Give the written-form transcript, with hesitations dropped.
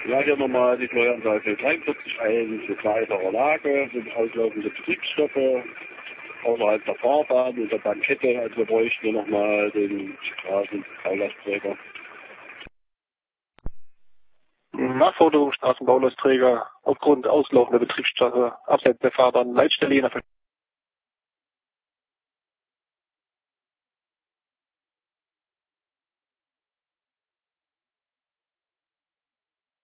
Ja, hier nochmal die Steueranzahl für 43.1 für kleinere Lage, sind auslaufende Betriebsstoffe außerhalb der Fahrbahn und der Bankette. Also wir bräuchten hier nochmal den Straßenbaulastträger. Nachforderung Straßenbaulastträger aufgrund auslaufender Betriebsstoffe abseits der Fahrbahn, Leitstelle je nach